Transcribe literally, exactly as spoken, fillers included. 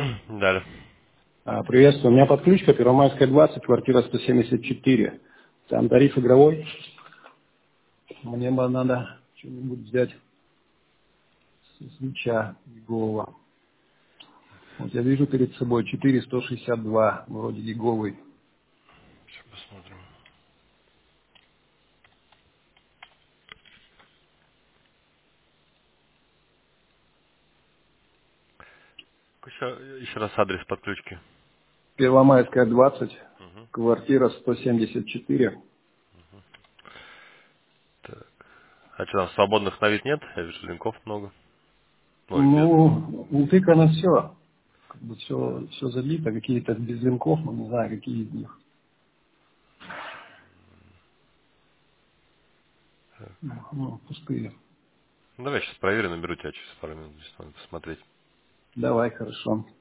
Далее. А, Приветствую. У меня подключка Первомайская, двадцать, квартира сто семьдесят четыре. Там тариф игровой. Мне бы надо что-нибудь взять с свеча гигового. Вот я вижу перед собой четыре сто шестьдесят два, вроде гиговый. Сейчас посмотрим. Еще, еще раз адрес подключки. Первомайская, двадцать, Угу. квартира сто семьдесят четыре. Так. А что, там свободных на вид нет? Я вижу, линков много. Ой, без. Ну, утыкано все. Как бы все, все залито, какие-то без линков, но не знаю, какие из них. Ну, пустые. Ну, давай сейчас проверю, наберу тебя через пару минут. Здесь надо посмотреть. Давай, хорошо.